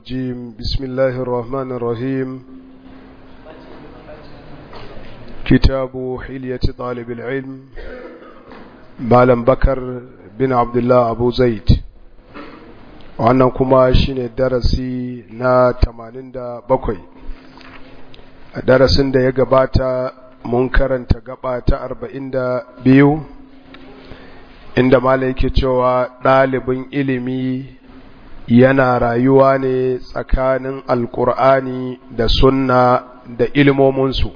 الرجيم بسم الله الرحمن الرحيم كتاب حلية طالب العلم معلم بكر بن عبد الله أبو زيد wannan kuma shine darasi na 87 a darasin da ya gabata mun karanta gaba ta 42 inda malai yake cewa ɗalibin ilimi yana rayuwa ne tsakanin alkur'ani da sunna da ilmominsu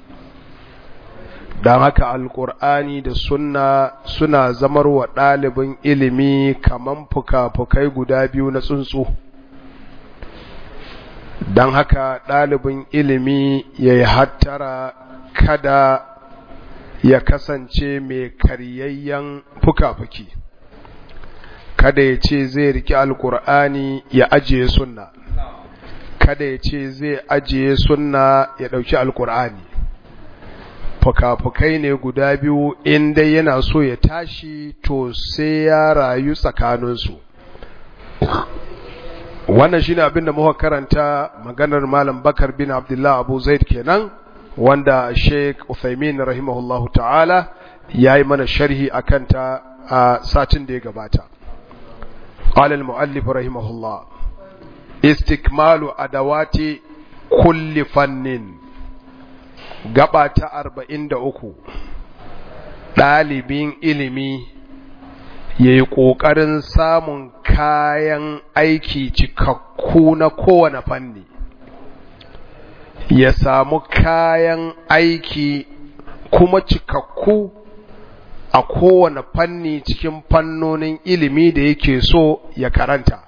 don haka alkur'ani da sunna suna zamar wa ɗalibin ilimi kaman fuka-fukai guda biyu na tsuntsu don haka ɗalibin ilimi ya yi hattara kada ya kasance mai karyayyen fuka-fuki kada ya ce zai riki alkur'ani ya ajiye sunna kada ya ce zai ajiye sunna ya ɗauki alkur'ani fuka-fukai ne guda biyu inda yana so ya tashi to sai ya rayu tsakaninsu wannan shine abin da muka karanta maganar malam bakar bin abdullah abu zaid kenan wanda sheikh uthaymin rahimahullahu ta'ala ya yi mana sharhi akan ta a satin da ya gabata قال المؤلف رحمه الله استكمال أدوات كل فن gaba ta 43 ɗalibin ilimi ya yi ƙoƙarin samun kayan aiki cikakku na kowane fanni ya samu kayan aiki kuma cikakku a kowane fanni cikin fannonin ilimi da yake so ya karanta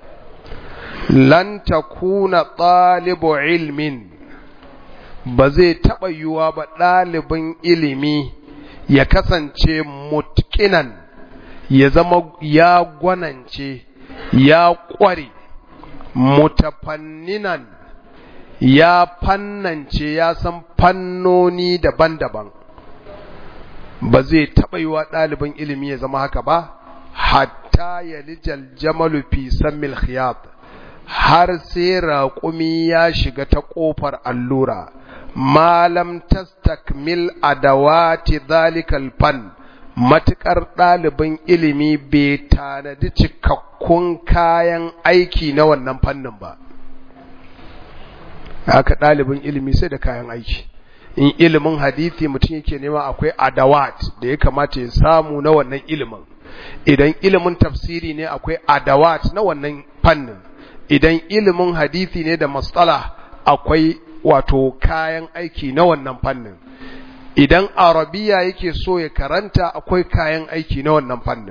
lan takuna ɗalibu ilmin ba zai taɓa yiwuwa ba ɗalibin ilimi ya kasance mutkinan ya zama ya gwanance ya ƙware mutafanninan ya fannance ya san fannoni daban-daban ba zai taɓa yiwuwa ɗalibin ilimi ya zama haka ba hatta ya lijal jamalu fi sammil khiyat har sai raƙumi ya shiga ta ƙofar allura malam tastakmil adawati zalikal fan matukar ɗalibin ilimi bai tanadi cikakkun kayan aiki na wannan fannin ba haka ɗalibin ilimi sai da kayan aiki in ilimin hadisi mutum yake nema akwai adawat da ya kamata ya samu na wannan ilimin idan ilimin tafsiri ne akwai adawat na wannan fannin idan ilimin hadisi ne da mastalah akwai wato kayan aiki na wannan fannin idan arabiya yake so ya karanta akwai kayan aiki na wannan fannin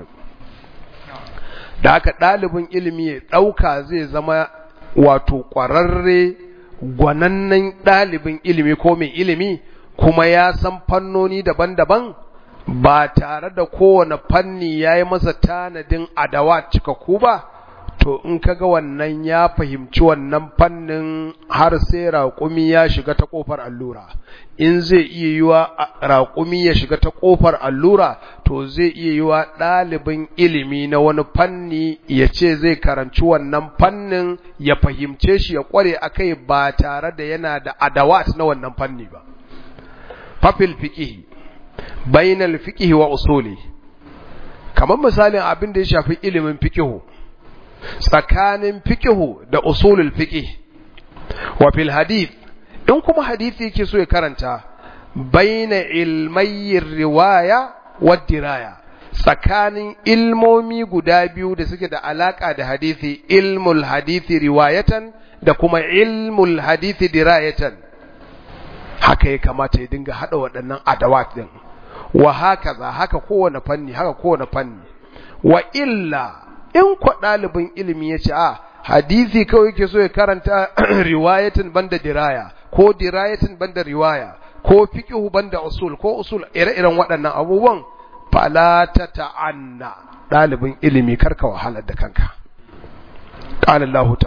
da haka ɗalibin ilimi ya ɗauka zai zama wato ƙwararre gwanannen ɗalibin ilimi ko mai ilimi kuma ya san fannoni daban-daban ba tare da kowane fanni ya yi masa tanadin adawa cikakku ba to in kaga wannan ya fahimci wannan fannin har sai raƙumi ya shiga ta ƙofar allura in zai iya yiwa raƙumi ya shiga ta ƙofar allura to zai iya yiwa ɗalibin ilimi na wani fanni ya ce zai karanci wannan fannin ya fahimce shi ya ƙware akai ba tare da yana da adawat na wannan fanni ba fafil fiqhi bainal fiqhi wa usuli kamar misalin abin da ya shafi ilimin fiqhu tsakanin fiqhu da usulul fiqh wa fil hadith in kuma hadisi yake so ya karanta baina ilmai riwaya wa diraya tsakanin ilmomi guda biyu da suke da alaka da hadisi ilmul hadisi riwayatan da kuma ilmul hadisi dirayatan haka ya kamata ya dinga hada waɗannan adawat din wa haka kowane fanni wa illa in kwa ɗalibin ilimi ya ce hadisi kawai yake so ya karanta riwayatin banda diraya ko dirayatin banda riwaya ko fiqhu banda usul ko usul ire-iren waɗannan abubuwan fala ta ta'anna ɗalibin ilimi karka wahalar da kanka qala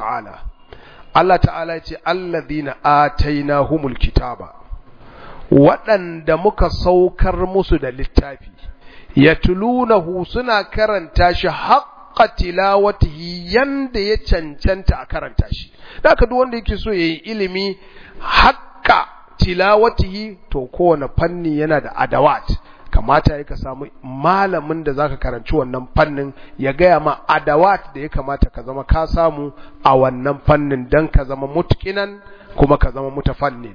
Allah ta'ala ya ce alladhina atainahumul kitaba waɗanda muka saukar musu da littafi yatlunahu suna karanta shi haqq haqqa tilawatihi yanda ya cancanta a karanta shi. Da haka duk wanda yake so yayi ilimi haqqa tilawatihi to kowane fanni yana da adawat. Kamata ya ka samu malamin da zaka karanci wannan fannin ya gaya ma adawat da ya kamata ka zama ka samu a wannan fannin dan ka zama mutqinan kuma ka zama mutafannin.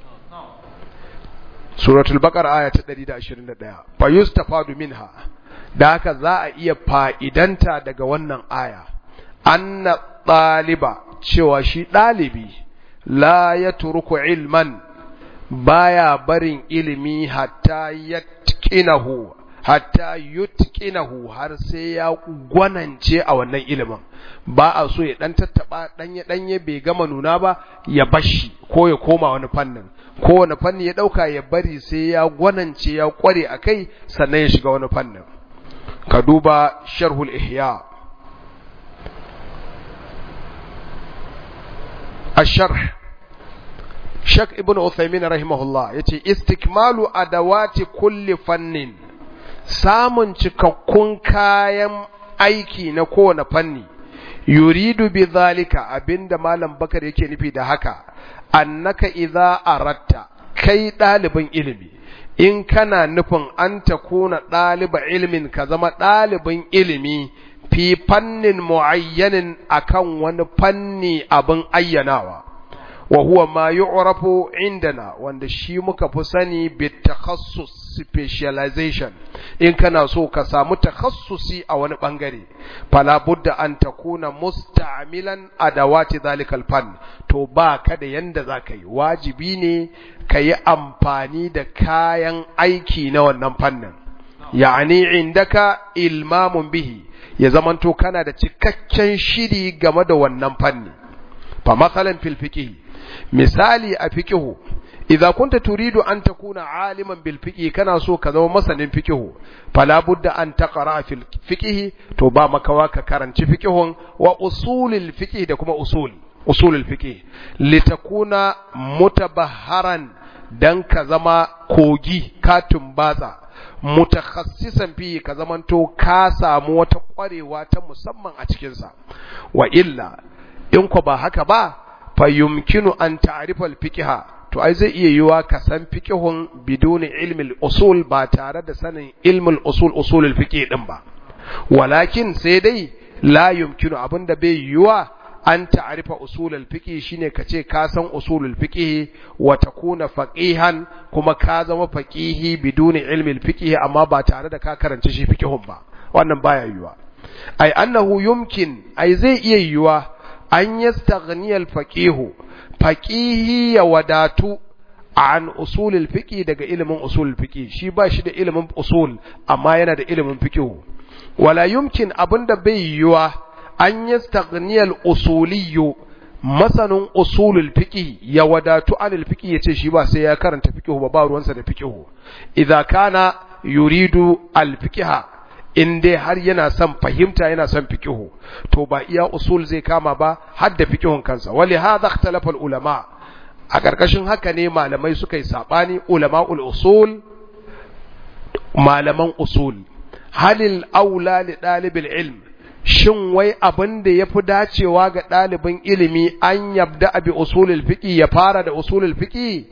Suratul Baqara aya ta 121. Fa yustafadu minha, da haka za a iya fa'idanta daga wannan aya anna ɗaliba, cewa shi ɗalibi la yatruku ilman, baya barin ilimi hatta yutqinahu har sai ya gwanance a wannan ilimin. Ba a so ya dan tattaba danye bai gama nuna ba ya bashi ko ya koma wani fannin, ko wani fanni ya dauka ya bari sai ya gwanance ya kware akai sannan ya shiga wani fannin. Ka duba sharhul ihya الشرح Sheikh Ibn Uthaymin rahimahullah yace istikmalu adawati kulli fannin, samun cikakkun kayan aiki na kowane fanni. Yuridu bi zalika, abinda malam Bakar yake nufi da haka, annaka idza aratta, kai dalibin ilimi in kana nufin an takuna daliba ilmin, ka zama dalibin ilimi fi fannin muayyanin, akan wani fanni abin ayyanawa. wa huwa ma yu'rafu indana, wanda shi muka fi sani bi takhassus specialization. In kana so ka samu takhassusi a wani bangare, fala budda an takuna musta'milan adawati zalikal fan, to ba ka da yanda zaka yi, wajibi ne ka yi amfani da kayan aiki na wannan fannin. Ya'ani indaka ilmamun bihi, ya zamanto kana da cikakken shiri game da wannan fanni. Fa masalan fil fiqh, misali a fiqhu, idza kunta turidu an takuna aliman bil fiqh, kana so ka zama masanin fiqhu, fala budda an taqra fil fiqh, to ba makawa ka karanci fiqhun wa usulul fiqh da kuma usulul fiqh, litakuna mutabahharan, dan ka zama kogi ka tumbatsa, mutakhassisan fi, ka zamanto ka samu wata kwarewa ta musamman a cikin sa. Wa illa in ko ba haka ba, fa yumkinu an ta'rifa al-fiqha, to ai zai iya yiwa ka san fiqhun biduni ilmi al-usul, ba tare da sanin ilmul usul al-fiqh din ba. Walakin sai dai la yumkinu, abinda bai yiwa an ta'rifa usul al-fiqh shine kace ka san usul al-fiqh wa takuna faqihan, kuma ka zama faqihi biduni ilmi al-fiqh, amma ba tare da ka karanci shi fiqhun ba. Wannan baya yiwa. Ai annahu yumkin, ai zai iya yiwa an yastaghniya al-faqihu, faqihi ya wadatu an usul al-fiqh, daga ilimin usul al-fiqh. Shi ba shi da ilimin usul amma yana da ilimin fiqh. Wala yumkin, abinda bai yiwa an yastaghniya al-usuliyyu, masanin usul al-fiqh ya wadatu an al-fiqh, yace shi ba sai ya karanta fiqh ba ruwansa da fiqh. Idza kana yuridu al-fiqh, in dai har yana son fahimta, yana son fiqhu, to ba iya usul zai kama ba, har da fiqhun kansa. Wali hadha ikhtalafa ulama, a karkashin haka ne malamai suka yi sabani, ulama'ul usul, malaman usul, halil aula li dalibil ilm, shin wai abin da yafi dacewa ga dalibin ilimi an yabda bi usulul fiqh, ya fara da usulul fiqh,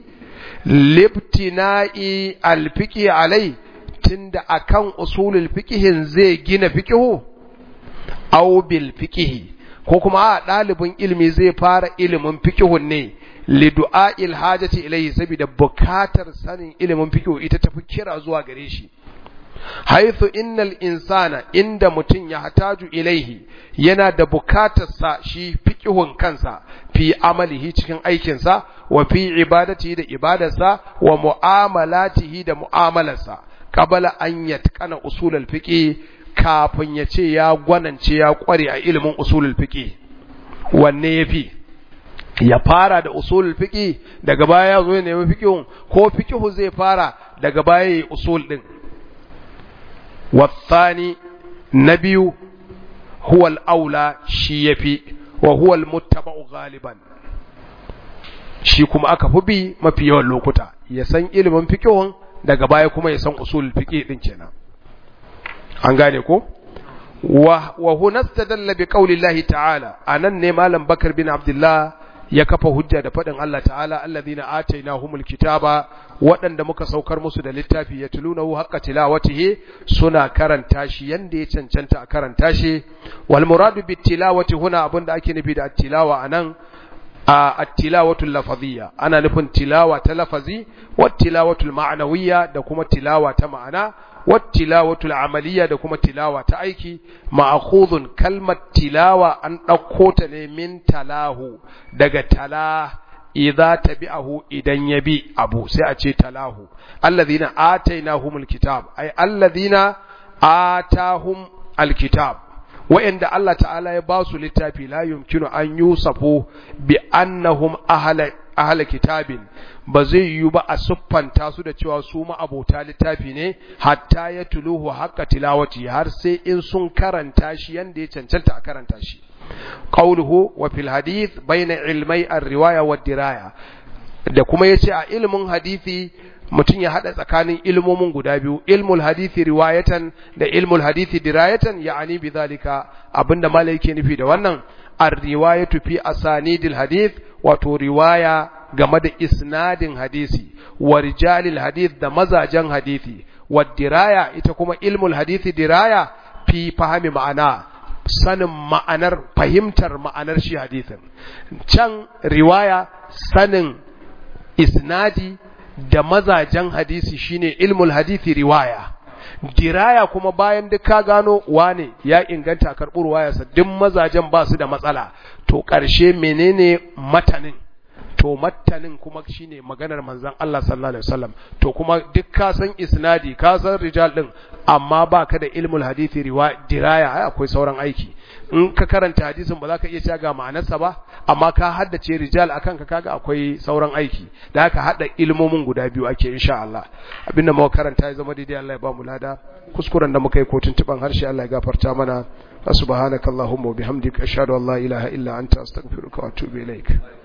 libtina'i al fiqh alai, tunda akan usulul fiqhin zai gina fiqhu, aw bil fiqhi, ko kuma a dalibin ilimi zai fara ilimin fiqhun ne li du'a'il hajati ilayhi, saboda bukatar sanin ilimin fiqhu ita tafi kira zuwa gare shi. Haythu innal insana, inda mutun ya hataju ilaihi, yana da bukatar sa shi fiqhun kansa, fi amalihi, cikin aikinsa, wa fi ibadatihi, da ibadarsa, wa mu'amalatihi, da mu'amalarsa, qabala an yatqana usulul fiqh, kafin ya ce ya gwanance ya kware a ilimin usulul fiqh. Wanne yafi, ya fara da usulul fiqh daga baya ya zo ya nemi fiqhun, ko fiqhu zai fara daga baya ya usul din? والثاني نبي هو الأولى شي يفي وهو المتبع غالبا, shi kuma aka fi bi mafi yawan lokuta, ya san ilimin fiqhun daga baya kuma ya san usul fiqh din kenan. An gane ko? wa huna istadalla bi qawli Allah ta'ala anan ne malam Bakar bin Abdullah ya kafa hujja da faɗin Allah ta'ala alladhina atainahumul kitaba waɗanda muka saukar musu da littafi yatlunahu haqqa tilawatihi suna karanta shi yanda ya cancanta a karanta shi wal muradu bit tilawati huna abinda ake nufi da tilawa anan at-tilawatu lafaziyya ana nufin tilawa ta lafazi wat tilawatu ma'nawiyya da kuma tilawa ta ma'ana wat tilawatu amaliyya da kuma tilawa ta aiki ma'khudun kalmat tilawa an dauko ta ne min talahu daga tala idza tabi'ahu idan yabi abu sai a ce talahu alladhina atainahumul kitab ay alladhina atahum alkitab wa'inda Allah ta'ala ya ba su littafi la yumkinu an yusafu bi annahum ahla kitabin ba zai yi ba a siffanta su da cewa su ma abota littafi ne hatta ya tuluhu haqqa tilawati har sai in sun karanta shi yanda ya cancanta a karanta shi qawluhu wa fil hadith bayna ilmai ar-riwaya wad diraya da kuma yace a ilmin hadisi mutum ya hada tsakanin ilmomin guda biyu ilmul hadisi riwayatan da ilmul hadisi dirayatan ya'ani bidhalika abinda malai yake nufi da wannan ar-riwayatu fi asanidil hadith wato riwaya game da isnadin hadisi wa rijalil hadith da mazajen hadisi wa diraya ita kuma ilmul hadisi diraya fi fahimi ma'ana sanin ma'anar fahimtar ma'anar shi hadisin can riwaya sanin isnadi da mazajen hadisi shine ilmul hadisi riwaya diraya kuma bayan duk ka gano wane ya inganta karɓar ruwayarsa duk mazajen ba su da matsala to ƙarshe menene matanin to matanin kuma shine maganar manzon Allah sallallahu alaihi wasallam to kuma duk ka san isnadi ka san rijal din amma baka da ilmul hadisi diraya ai akwai sauran aiki in ka karanta hadisin ba za ka iya cewa ga ma'anarsa ba amma ka haddace rijal akan ka kaga akwai sauran aiki da haka hada ilmomin guda biyu ake insha Allah abinda muka karanta ya zama daidai Allah ya ba mu lada kuskuren da muka yi ko tuntuban harshe Allah ya gafarta mana subhanakallahumma wa bihamdika ashhadu an la ilaha illa anta astaghfiruka wa atubu ilaik